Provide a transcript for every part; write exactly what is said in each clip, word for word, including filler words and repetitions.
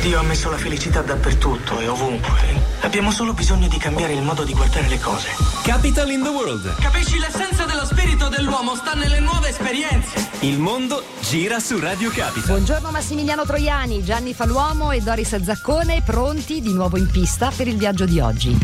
Dio ha messo la felicità dappertutto e ovunque. Abbiamo solo bisogno di cambiare il modo di guardare le cose. Capital in the World. Capisci, l'essenza dello spirito dell'uomo sta nelle nuove esperienze. Il mondo gira su Radio Capital. Buongiorno Massimiliano Troiani, Gianni Faluomo e Doris Zaccone, pronti di nuovo in pista per il viaggio di oggi.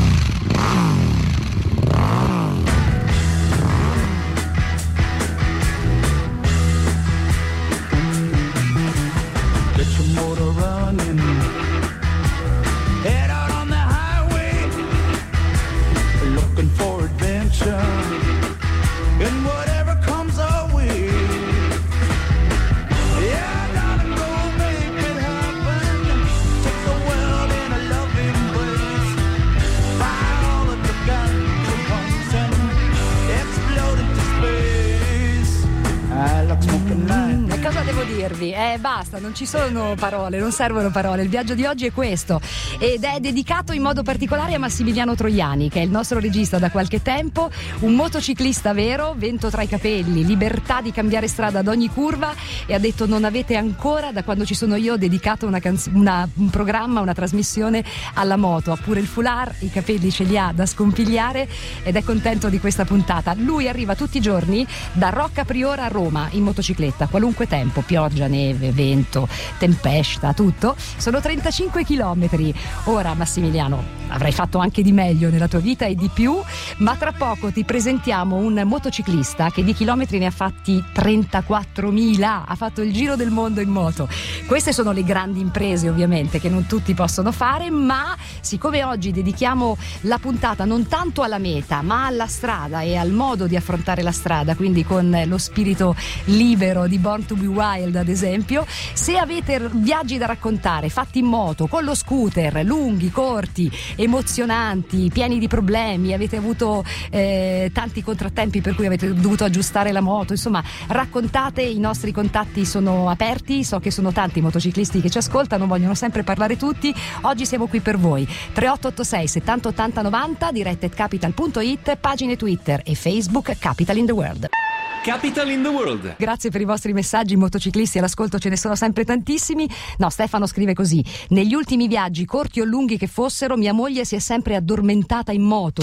Eh basta, non ci sono parole, non servono parole, il viaggio di oggi è questo ed è dedicato in modo particolare a Massimiliano Troiani, che è il nostro regista da qualche tempo, un motociclista vero, vento tra i capelli, libertà di cambiare strada ad ogni curva, e ha detto: non avete ancora, da quando ci sono io, dedicato una canz- una, un programma, una trasmissione alla moto. Ha pure il foulard, i capelli ce li ha da scompigliare ed è contento di questa puntata. Lui arriva tutti i giorni da Rocca Priora a Roma in motocicletta, qualunque tempo, pioggia, neve, vento, tempesta, tutto. Sono trentacinque chilometri. Ora Massimiliano, avrai fatto anche di meglio nella tua vita e di più, ma tra poco ti presentiamo un motociclista che di chilometri ne ha fatti trentaquattromila, ha fatto il giro del mondo in moto. Queste sono le grandi imprese, ovviamente, che non tutti possono fare, ma siccome oggi dedichiamo la puntata non tanto alla meta ma alla strada e al modo di affrontare la strada, quindi con lo spirito libero di Born to be Wild ad esempio, se avete viaggi da raccontare fatti in moto, con lo scooter, lunghi, corti, emozionanti, pieni di problemi, avete avuto eh, tanti contrattempi per cui avete dovuto aggiustare la moto, insomma raccontate, i nostri contatti sono aperti, so che sono tanti i motociclisti che ci ascoltano, vogliono sempre parlare tutti, oggi siamo qui per voi. Tre otto otto sei settanta ottanta novanta, dirette at capital punto it, pagine Twitter e Facebook Capital in the World. Capital in the World. Grazie per i vostri messaggi, motociclisti all'ascolto ce ne sono sempre tantissimi. No, Stefano scrive così: negli ultimi viaggi, corti o lunghi che fossero, mia moglie si è sempre addormentata in moto.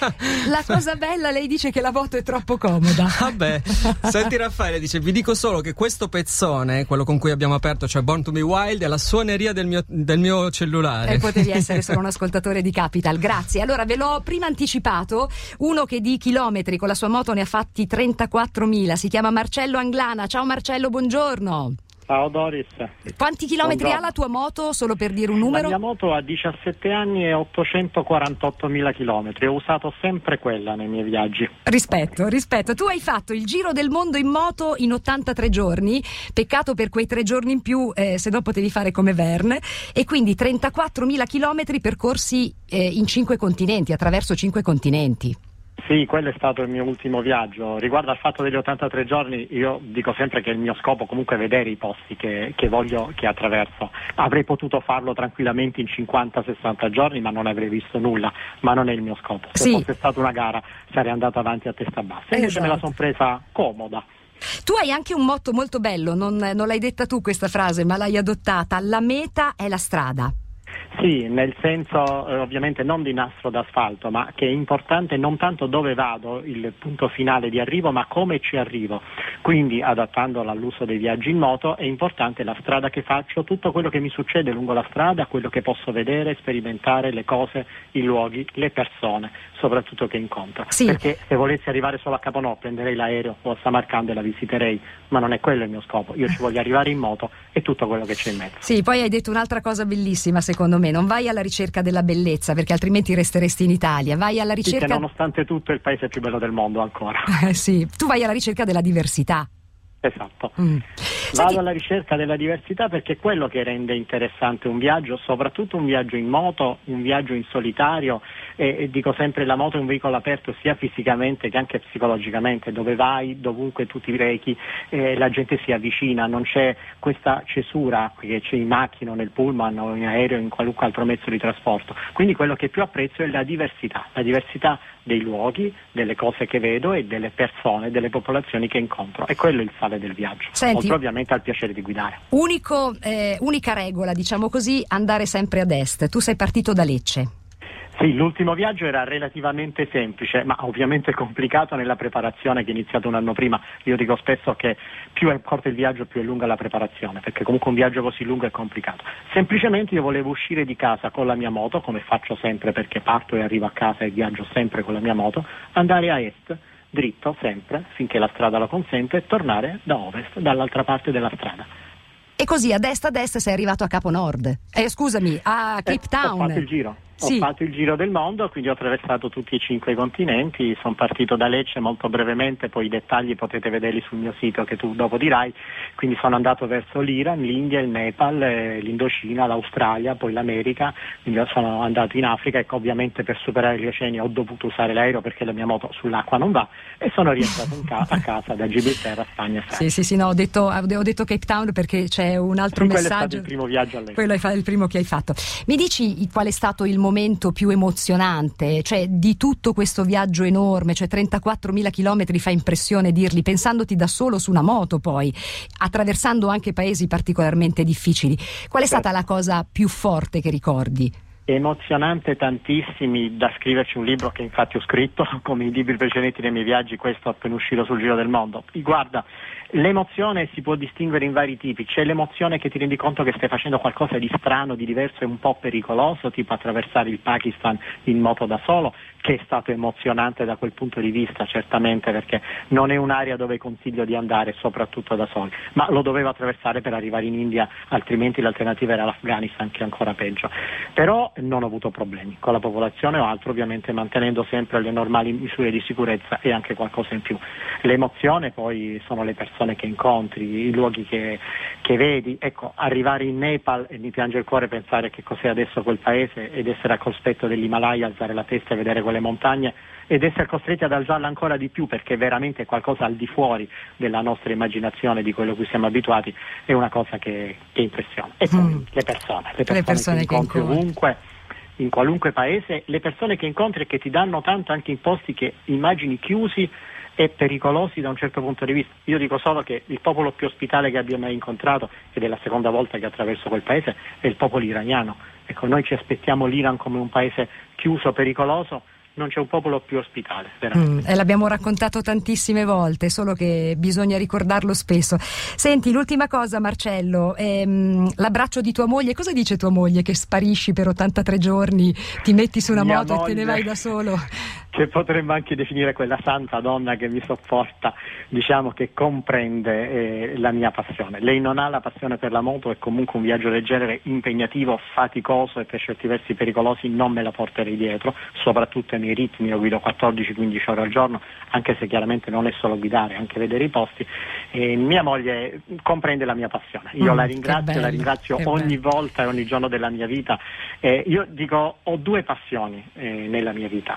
La cosa bella, lei dice che la moto è troppo comoda. Vabbè, senti Raffaele, dice: vi dico solo che questo pezzone, quello con cui abbiamo aperto, cioè Born to be Wild, è la suoneria del mio, del mio cellulare. E potevi essere solo un ascoltatore di Capital, grazie. Allora, ve l'ho prima anticipato, uno che di chilometri con la sua moto ne ha fatti trentaquattromila, si chiama Marcello Anglana. Ciao Marcello, buongiorno. Ciao Doris. Quanti chilometri Buongiorno. ha la tua moto, solo per dire un numero? La mia moto ha diciassette anni e ottocentoquarantottomila chilometri, ho usato sempre quella nei miei viaggi. Rispetto, rispetto. Tu hai fatto il giro del mondo in moto in ottantatré giorni, peccato per quei tre giorni in più, eh, se no potevi fare come Verne, e quindi trentaquattromila chilometri percorsi eh, in cinque continenti, attraverso cinque continenti. Sì, quello è stato il mio ultimo viaggio. Riguardo al fatto degli ottantatré giorni, io dico sempre che il mio scopo comunque è vedere i posti che, che voglio, che attraverso. Avrei potuto farlo tranquillamente in cinquanta sessanta giorni, ma non avrei visto nulla, ma non è il mio scopo. Se sì. fosse stata una gara sarei andato avanti a testa bassa, invece esatto. me la sono presa comoda. Tu hai anche un motto molto bello, non, non l'hai detta tu questa frase, ma l'hai adottata: la meta è la strada. Sì, nel senso eh, ovviamente non di nastro d'asfalto, ma che è importante non tanto dove vado, il punto finale di arrivo, ma come ci arrivo. Quindi, adattandola all'uso dei viaggi in moto, è importante la strada che faccio, tutto quello che mi succede lungo la strada, quello che posso vedere, sperimentare, le cose, i luoghi, le persone, soprattutto che incontro. Sì. Perché se volessi arrivare solo a Caponò, prenderei l'aereo o a Samarcanda e la visiterei, ma non è quello il mio scopo. Io ci voglio arrivare in moto e tutto quello che c'è in mezzo. Sì, poi hai detto un'altra cosa bellissima secondo me: non vai alla ricerca della bellezza, perché altrimenti resteresti in Italia, vai alla ricerca... Sì, che nonostante tutto è il paese più bello del mondo ancora. Eh, sì, tu vai alla ricerca della diversità. Esatto. Mm. Vado Senti... alla ricerca della diversità perché è quello che rende interessante un viaggio, soprattutto un viaggio in moto, un viaggio in solitario, e, e dico sempre la moto è un veicolo aperto sia fisicamente che anche psicologicamente, dove vai, dovunque tu ti rechi, eh, la gente si avvicina, non c'è questa cesura che c'è in macchina, nel pullman o in aereo o in qualunque altro mezzo di trasporto. Quindi quello che più apprezzo è la diversità, la diversità dei luoghi, delle cose che vedo e delle persone, delle popolazioni che incontro. E quello è il sale del viaggio. Senti, oltre ovviamente al piacere di guidare. Unico, eh, unica regola, diciamo così, andare sempre ad est. Tu sei partito da Lecce. Sì, l'ultimo viaggio era relativamente semplice, ma ovviamente complicato nella preparazione, che è iniziato un anno prima. Io dico spesso che più è corto il viaggio, più è lunga la preparazione, perché comunque un viaggio così lungo è complicato. Semplicemente io volevo uscire di casa con la mia moto, come faccio sempre perché parto e arrivo a casa e viaggio sempre con la mia moto, andare a est, dritto sempre, finché la strada lo consente, e tornare da ovest, dall'altra parte della strada. E così ad est ad est sei arrivato a Capo Nord. Eh, scusami, a Cape eh, Town. Ho fatto il giro. Sì. Ho fatto il giro del mondo, quindi ho attraversato tutti e cinque i continenti, sono partito da Lecce molto brevemente, poi i dettagli potete vederli sul mio sito che tu dopo dirai, quindi sono andato verso l'Iran, l'India, il Nepal, eh, l'Indocina, l'Australia, poi l'America, quindi sono andato in Africa e ovviamente per superare gli oceani ho dovuto usare l'aereo perché la mia moto sull'acqua non va e sono rientrato in ca- a casa da Gibilterra, Spagna e Francia. Sì, sì, sì, no, ho detto, ho detto Cape Town perché c'è un altro sì, messaggio. Quello è stato il primo viaggio all'estero. Quello è il primo che hai fatto. Mi dici qual è stato il momento più emozionante, cioè di tutto questo viaggio enorme, cioè trentaquattromila chilometri, fa impressione dirli, pensandoti da solo su una moto poi, attraversando anche paesi particolarmente difficili. Qual è stata la cosa più forte che ricordi? Emozionante tantissimi, da scriverci un libro che infatti ho scritto, come i libri precedenti dei miei viaggi, questo appena uscito sul Giro del Mondo. Guarda, l'emozione si può distinguere in vari tipi. C'è l'emozione che ti rendi conto che stai facendo qualcosa di strano, di diverso e un po' pericoloso, tipo attraversare il Pakistan in moto da solo, che è stato emozionante da quel punto di vista, certamente, perché non è un'area dove consiglio di andare, soprattutto da soli, ma lo dovevo attraversare per arrivare in India, altrimenti l'alternativa era l'Afghanistan, che è ancora peggio. Però non ho avuto problemi con la popolazione o altro, ovviamente mantenendo sempre le normali misure di sicurezza e anche qualcosa in più. L'emozione poi sono le persone che incontri, i luoghi che, che vedi. Ecco, arrivare in Nepal, e mi piange il cuore pensare che cos'è adesso quel paese, ed essere al cospetto dell'Himalaya, alzare la testa e vedere quelle montagne ed essere costretti ad alzarla ancora di più perché veramente è qualcosa al di fuori della nostra immaginazione, di quello a cui siamo abituati, è una cosa che, che impressiona. E poi mm. le persone, le persone, le persone che incontri che ovunque, in qualunque paese, le persone che incontri e che ti danno tanto anche in posti che immagini chiusi e pericolosi da un certo punto di vista. Io dico solo che il popolo più ospitale che abbia mai incontrato, ed è la seconda volta che attraverso quel paese, è il popolo iraniano. Ecco, noi ci aspettiamo l'Iran come un paese chiuso, pericoloso, non c'è un popolo più ospitale, veramente. Mm, e l'abbiamo raccontato tantissime volte, solo che bisogna ricordarlo spesso. Senti, l'ultima cosa, Marcello, ehm, l'abbraccio di tua moglie, cosa dice tua moglie che sparisci per ottantatré giorni, ti metti su una Mia moto moglie, e te ne vai da solo? Che potremmo anche definire quella santa donna che mi sopporta, diciamo che comprende eh, la mia passione. Lei non ha la passione per la moto e comunque un viaggio del genere impegnativo, faticoso e per certi versi pericolosi non me la porterei dietro, soprattutto ai miei ritmi. Io guido quattordici quindici ore al giorno, anche se chiaramente non è solo guidare, anche vedere i posti. E mia moglie comprende la mia passione. Io mm, la ringrazio, la ringrazio ogni bello. volta e ogni giorno della mia vita. Eh, io dico, ho due passioni eh, nella mia vita.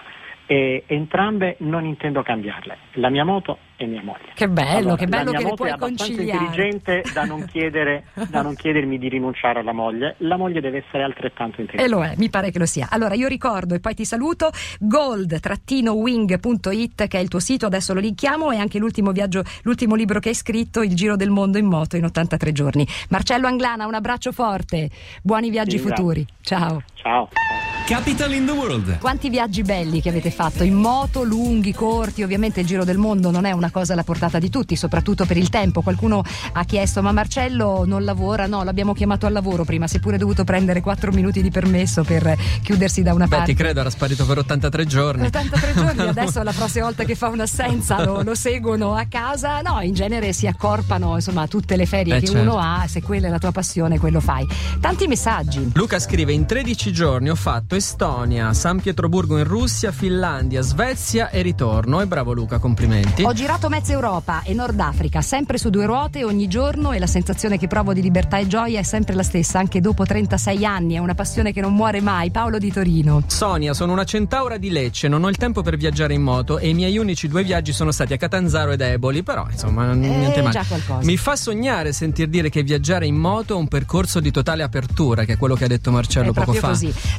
E entrambe non intendo cambiarle, la mia moto e mia moglie. Che bello, allora, che bello che le puoi conciliare. La mia moto è abbastanza conciliare. intelligente da non, chiedere, da non chiedermi di rinunciare alla moglie, la moglie deve essere altrettanto intelligente. E lo è, mi pare che lo sia. Allora io ricordo e poi ti saluto gold wing punto it, che è il tuo sito, adesso lo linkiamo, e anche l'ultimo viaggio, l'ultimo libro che hai scritto, Il Giro del Mondo in moto in ottantatré giorni. Marcello Anglana, un abbraccio forte, buoni viaggi sì, futuri. Ciao. Ciao. Capital in the World. Quanti viaggi belli che avete fatto in moto, lunghi, corti. Ovviamente il Giro del Mondo non è una cosa alla portata di tutti, soprattutto per il tempo. Qualcuno ha chiesto: ma Marcello non lavora? No, l'abbiamo chiamato al lavoro prima, si è pure dovuto prendere quattro minuti di permesso per chiudersi da una Beh, parte. Beh, ti credo, era sparito per ottantatré giorni. ottantatré giorni, adesso la prossima volta che fa un'assenza lo, lo seguono a casa. No, in genere si accorpano, insomma, tutte le ferie eh, che certo. uno ha. Se quella è la tua passione, quello fai. Tanti messaggi. Luca scrive: in tredici giorni ho fatto Estonia, San Pietroburgo in Russia, Finlandia, Svezia e ritorno. E bravo Luca, complimenti. Ho girato mezza Europa e Nord Africa, sempre su due ruote ogni giorno, e la sensazione che provo di libertà e gioia è sempre la stessa, anche dopo trentasei anni. È una passione che non muore mai. Paolo di Torino. Sonia, sono una centaura di Lecce, non ho il tempo per viaggiare in moto e i miei unici due viaggi sono stati a Catanzaro ed Eboli, però insomma non niente eh, male. Già qualcosa. Mi fa sognare sentir dire che viaggiare in moto è un percorso di totale apertura, che è quello che ha detto Marcello è poco fa. Così. Tra poco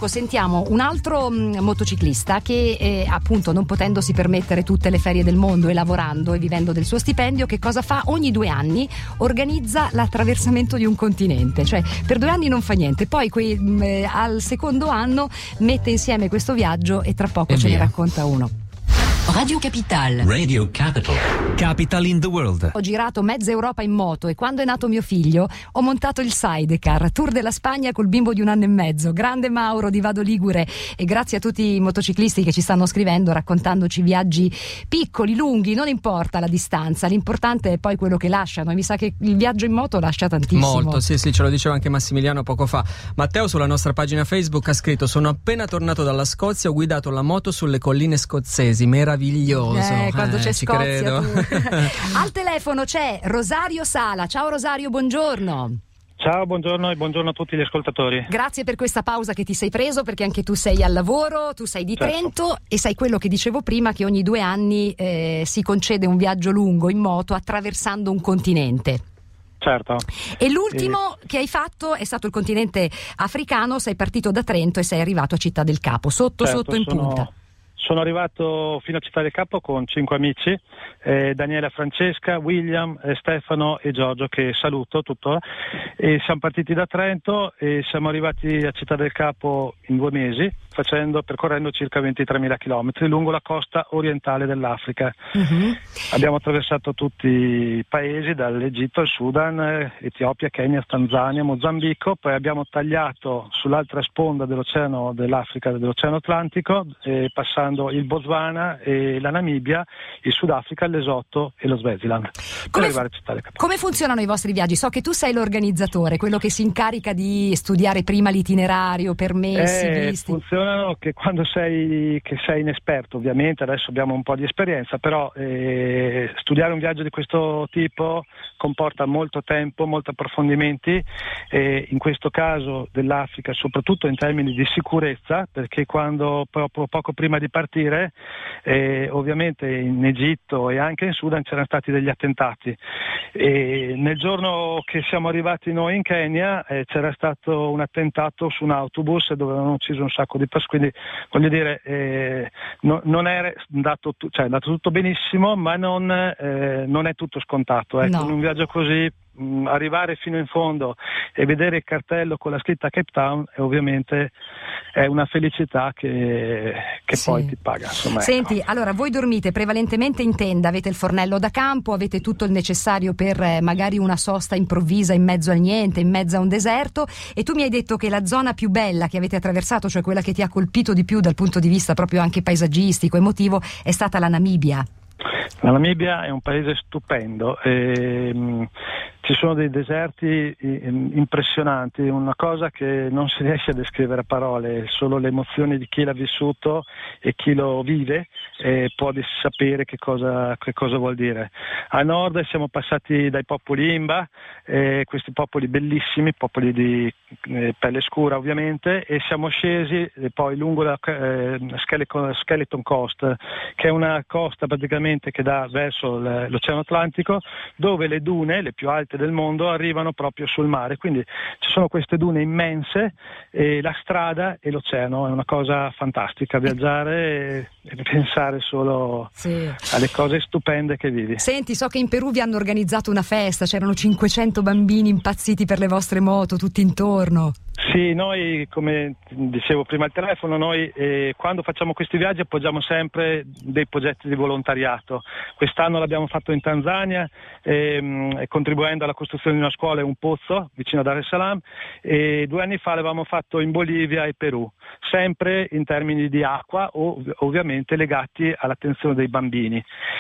poco sentiamo un altro mh, motociclista che eh, appunto, non potendosi permettere tutte le ferie del mondo e lavorando e vivendo del suo stipendio, che cosa fa? Ogni due anni organizza l'attraversamento di un continente, cioè per due anni non fa niente, poi quei, mh, eh, al secondo anno mette insieme questo viaggio e tra poco E ce via. ne racconta uno. Radio Capital. Radio Capital. Capital in the World. Ho girato mezza Europa in moto e quando è nato mio figlio ho montato il Sidecar, tour della Spagna col bimbo di un anno e mezzo. Grande Mauro di Vado Ligure, e grazie a tutti i motociclisti che ci stanno scrivendo raccontandoci viaggi piccoli, lunghi, non importa la distanza, l'importante è poi quello che lasciano, e mi sa che il viaggio in moto lascia tantissimo. Molto, sì sì, ce lo diceva anche Massimiliano poco fa. Matteo sulla nostra pagina Facebook ha scritto: sono appena tornato dalla Scozia, ho guidato la moto sulle colline scozzesi, meraviglioso. Eh, quando eh, c'è ci Scozia credo. tu. Al telefono c'è Rosario Sala. Ciao Rosario, buongiorno. Ciao, buongiorno e buongiorno a tutti gli ascoltatori. Grazie per questa pausa che ti sei preso, perché anche tu sei al lavoro, tu sei di Certo. Trento e sai quello che dicevo prima, che ogni due anni eh, si concede un viaggio lungo in moto attraversando un continente. Certo. E l'ultimo che hai fatto è stato il continente africano, sei partito da Trento e sei arrivato a Città del Capo, sotto Certo, sotto in sono, punta. Sono arrivato fino a Città del Capo con cinque amici, eh, Daniela, Francesca, William, eh, Stefano e Giorgio, che saluto tuttora, e siamo partiti da Trento e siamo arrivati a Città del Capo in due mesi, facendo, percorrendo circa ventitremila chilometri lungo la costa orientale dell'Africa. Uh-huh. Abbiamo attraversato tutti i paesi, dall'Egitto al Sudan, eh, Etiopia, Kenya, Tanzania, Mozambico, poi abbiamo tagliato sull'altra sponda dell'oceano dell'Africa, dell'Oceano Atlantico, eh, passando il Botswana e la Namibia, il Sudafrica, il Lesotho e lo Swaziland, per Come, arrivare a Città del Capo. come funzionano i vostri viaggi? So che tu sei l'organizzatore, quello che si incarica di studiare prima l'itinerario, permessi, Eh, visti. funzionano che quando sei, che sei inesperto, ovviamente, adesso abbiamo un po' di esperienza, però eh, studiare un viaggio di questo tipo comporta molto tempo, molti approfondimenti, e in questo caso dell'Africa, soprattutto in termini di sicurezza, perché quando proprio poco prima di partire, eh, ovviamente in Egitto e anche in Sudan c'erano stati degli attentati, e nel giorno che siamo arrivati noi in Kenya eh, c'era stato un attentato su un autobus dove avevano ucciso un sacco di persone, quindi voglio dire eh, no, non è andato, tu- cioè, è andato tutto benissimo, ma non, eh, non è tutto scontato, ecco. No. In un viaggio così mh, arrivare fino in fondo e vedere il cartello con la scritta Cape Town è ovviamente è una felicità che, che Sì. poi ti paga, insomma, ecco. Senti, allora voi dormite prevalentemente in tenda, avete il fornello da campo, avete tutto il necessario per eh, magari una sosta improvvisa in mezzo al niente, in mezzo a un deserto, e tu mi hai detto che la zona più bella che avete attraversato, cioè quella che ti ha colpito di più dal punto di vista proprio anche paesaggistico, emotivo, è stata la Namibia. La Namibia è un paese stupendo, e, mh, ci sono dei deserti i- impressionanti, una cosa che non si riesce a descrivere a parole, solo le emozioni di chi l'ha vissuto e chi lo vive eh, può dis- sapere che cosa, che cosa vuol dire. A nord siamo passati dai popoli Imba, eh, questi popoli bellissimi, popoli di eh, pelle scura ovviamente, e siamo scesi eh, poi lungo la eh, Skeleton, Skeleton Coast, che è una costa praticamente che dà verso l- l'Oceano Atlantico, dove le dune, le più alte del mondo, arrivano proprio sul mare, quindi ci sono queste dune immense e la strada e l'oceano, è una cosa fantastica viaggiare e, e pensare solo Sì. alle cose stupende che vivi. Senti, so che in Perù vi hanno organizzato una festa, c'erano cinquecento bambini impazziti per le vostre moto, tutti intorno. Sì, noi, come dicevo prima al telefono, noi eh, quando facciamo questi viaggi appoggiamo sempre dei progetti di volontariato. Quest'anno l'abbiamo fatto in Tanzania, ehm, contribuendo alla costruzione di una scuola e un pozzo vicino a Dar es Salaam, e due anni fa l'avevamo fatto in Bolivia e Perù, sempre in termini di acqua, ov- ovviamente legati all'attenzione dei bambini.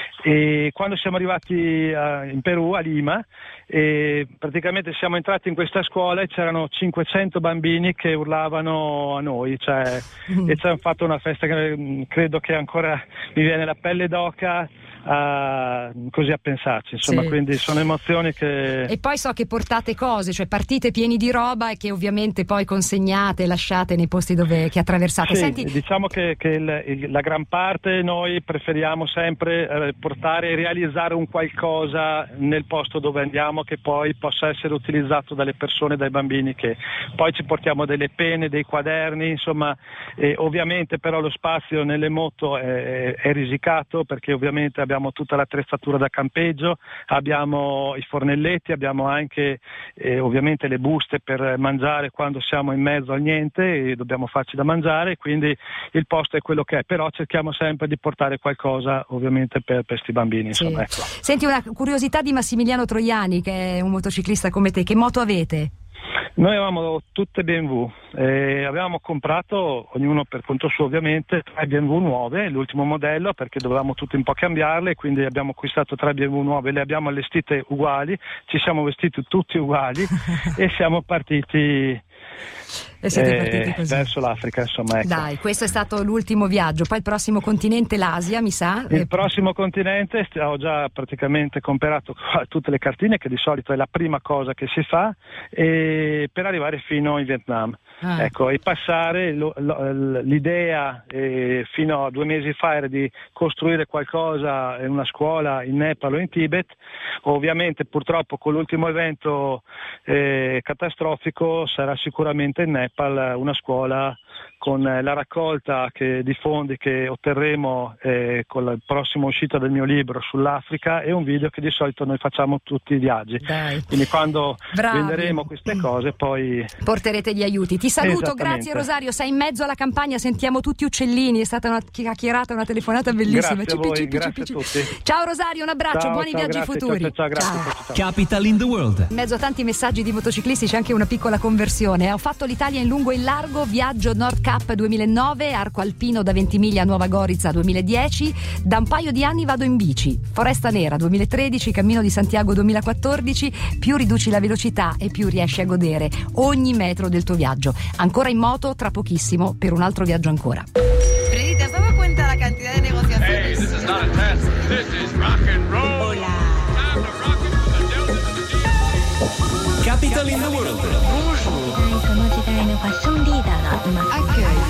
E quando siamo arrivati a, in Perù, a Lima, e praticamente siamo entrati in questa scuola e c'erano cinquecento bambini che urlavano a noi, cioè, Mm. e ci hanno fatto una festa che mh, credo che ancora mi viene la pelle d'oca a, così a pensarci, insomma, sì. Quindi sono emozioni che... E poi so che portate cose, cioè partite pieni di roba e che ovviamente poi consegnate, lasciate nei posti dove che attraversate. Sì, Senti... diciamo che, che il, il, la gran parte noi preferiamo sempre eh, portare e realizzare un qualcosa nel posto dove andiamo che poi possa essere utilizzato dalle persone, dai bambini, che poi ci portiamo delle penne, dei quaderni, insomma, e ovviamente però lo spazio nelle moto è, è risicato, perché ovviamente abbiamo tutta l'attrezzatura da campeggio, abbiamo i fornelletti, abbiamo anche eh, ovviamente le buste per mangiare quando siamo in mezzo al niente e dobbiamo farci da mangiare, quindi il posto è quello che è, però cerchiamo sempre di portare qualcosa ovviamente per questi bambini, insomma, sì. Ecco. Senti, una curiosità di Massimiliano Troiani, che è un motociclista come te, che moto avete? Noi avevamo tutte B M W, eh, avevamo comprato, ognuno per conto suo ovviamente, tre B M W nuove, l'ultimo modello, perché dovevamo tutti un po' cambiarle, quindi abbiamo acquistato tre B M W nuove, le abbiamo allestite uguali, ci siamo vestiti tutti uguali e siamo partiti... E siete eh, partiti così verso l'Africa, insomma, ecco. Dai, questo è stato l'ultimo viaggio, poi il prossimo continente l'Asia, mi sa. Il prossimo continente ho già praticamente comperato tutte le cartine, che di solito è la prima cosa che si fa, e per arrivare fino in Vietnam. Ah. Ecco, e passare lo, lo, l'idea eh, fino a due mesi fa era di costruire qualcosa in una scuola in Nepal o in Tibet. Ovviamente purtroppo con l'ultimo evento eh, catastrofico sarà sicuramente in Nepal una scuola con la raccolta che, di fondi che otterremo eh, con la prossima uscita del mio libro sull'Africa, e un video che di solito noi facciamo tutti i viaggi. Dai. Quindi quando Bravi. venderemo queste cose poi porterete gli aiuti. Ti saluto, grazie Rosario, sei in mezzo alla campagna, sentiamo tutti uccellini, è stata una chiacchierata, una telefonata bellissima. Grazie a voi, grazie a tutti. Ciao Rosario, un abbraccio, ciao, buoni ciao, viaggi grazie, futuri. Ciao, ciao, grazie, ciao. Ciao, ciao. Capital in the World. In mezzo a tanti messaggi di motociclisti c'è anche una piccola conversione. Ho fatto l'Italia in lungo e in largo, viaggio Nord Cup duemilanove, arco alpino da Ventimiglia a Nuova Gorizia duemiladieci, da un paio di anni vado in bici, Foresta Nera duemilatredici, Cammino di Santiago duemilaquattordici, più riduci la velocità e più riesci a godere ogni metro del tuo viaggio. Ancora in moto, tra pochissimo, per un altro viaggio ancora. Freddy, ¿te has dado cuenta la cantidad de negociaciones? Hey, this is not a test. This is rock and roll. Hola. Time to rock it from the Delta to the Deep. Capital in the World. その時代のファッションリーダーがいます。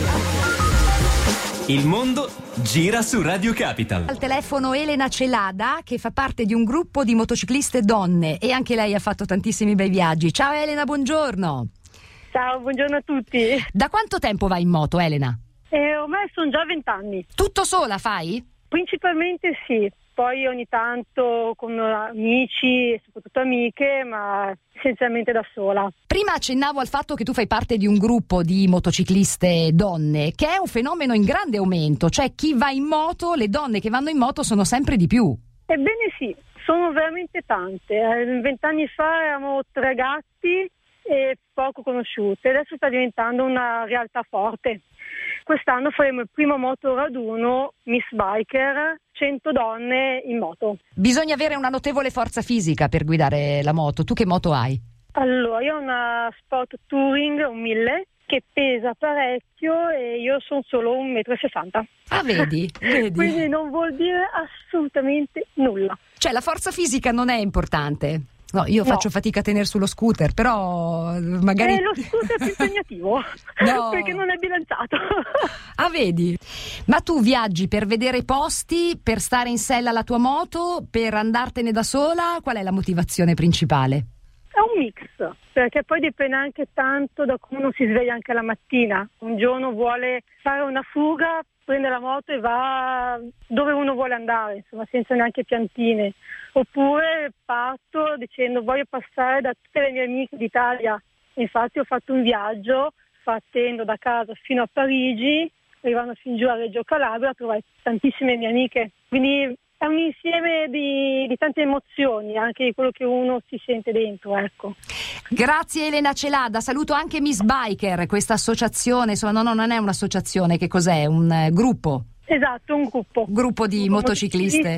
Il mondo gira su Radio Capital. Al telefono Elena Celada, che fa parte di un gruppo di motocicliste donne, e anche lei ha fatto tantissimi bei viaggi. Ciao Elena, buongiorno. Ciao, buongiorno a tutti. Da quanto tempo vai in moto, Elena? Eh, ormai sono già vent'anni. Tutto sola fai? Principalmente sì, poi ogni tanto con amici e soprattutto amiche, ma essenzialmente da sola. Prima accennavo al fatto che tu fai parte di un gruppo di motocicliste donne, che è un fenomeno in grande aumento, cioè chi va in moto, le donne che vanno in moto sono sempre di più. Ebbene sì, sono veramente tante. Vent'anni fa eravamo tre gatti e poco conosciute, adesso sta diventando una realtà forte. Quest'anno faremo il primo motoraduno Miss Biker, cento donne in moto. Bisogna avere una notevole forza fisica per guidare la moto. Tu che moto hai? Allora, io ho una Sport Touring, un mille, che pesa parecchio e io sono solo un metro e sessanta. Ah, vedi? vedi? Quindi non vuol dire assolutamente nulla. Cioè la forza fisica non è importante. No, io faccio no. fatica a tenere sullo scooter, però magari... Eh, lo scooter è più impegnativo, no. perché non è bilanciato. Ah, vedi? Ma tu viaggi per vedere posti, per stare in sella alla tua moto, per andartene da sola? Qual è la motivazione principale? È un mix, perché poi dipende anche tanto da come uno si sveglia anche la mattina. Un giorno vuole fare una fuga, prende la moto e va dove uno vuole andare, insomma, senza neanche piantine. Oppure parto dicendo voglio passare da tutte le mie amiche d'Italia. Infatti ho fatto un viaggio partendo da casa fino a Parigi, arrivando fin giù a Reggio Calabria, a trovare tantissime mie amiche. Quindi è un insieme di, di tante emozioni, anche di quello che uno si sente dentro, ecco. Grazie Elena Celada, saluto anche Miss Biker, questa associazione, insomma no, no, non è un'associazione, che cos'è? Un eh, gruppo? Esatto, un gruppo. Gruppo di un gruppo motocicliste.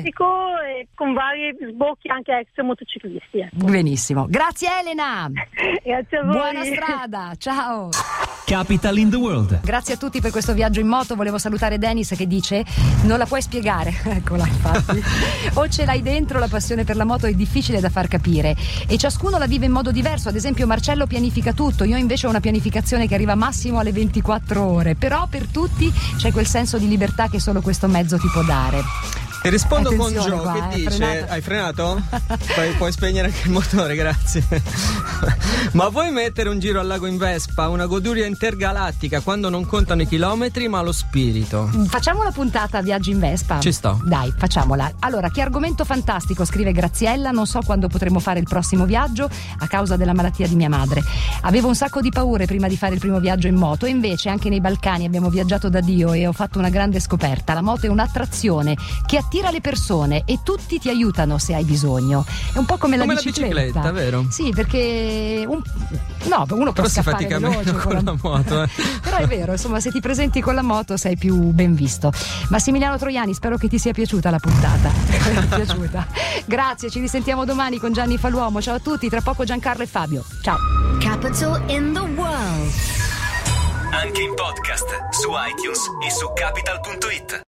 E con vari sbocchi anche ex motociclisti. Ecco. Benissimo, grazie Elena. Grazie a voi. Buona strada, ciao. Capital in the World. Grazie a tutti per questo viaggio in moto. Volevo salutare Dennis che dice: non la puoi spiegare. Eccola, infatti. O ce l'hai dentro, la passione per la moto è difficile da far capire e ciascuno la vive in modo diverso. Ad esempio Marcello pianifica tutto, io invece ho una pianificazione che arriva massimo alle ventiquattro ore, però per tutti c'è quel senso di libertà che solo questo mezzo ti può dare. Ti rispondo Attenzione con Gio qua, che eh, dice: frenato. hai frenato? Puoi, puoi spegnere anche il motore, grazie. Ma vuoi mettere un giro al lago in Vespa? Una goduria intergalattica quando non contano i chilometri ma lo spirito. Facciamo la puntata Viaggi in Vespa? Ci sto. Dai, facciamola. Allora, che argomento fantastico, scrive Graziella. Non so quando potremo fare il prossimo viaggio a causa della malattia di mia madre. Avevo un sacco di paure prima di fare il primo viaggio in moto e invece anche nei Balcani abbiamo viaggiato da Dio e ho fatto una grande scoperta. La moto è un'attrazione che attira le persone e tutti ti aiutano se hai bisogno. È un po' come, come la bicicletta. la bicicletta, vero? Sì, perché un... no, uno può però si scappare fatica veloce meno con la moto, eh. Però è vero, insomma, se ti presenti con la moto sei più ben visto. Massimiliano Troiani, spero che ti sia piaciuta la puntata. Mi è piaciuta. Grazie, ci risentiamo domani con Gianni Faluomo. Ciao a tutti, tra poco Giancarlo e Fabio. Ciao. Capital in the World. Anche in podcast su iTunes e su capital punto it.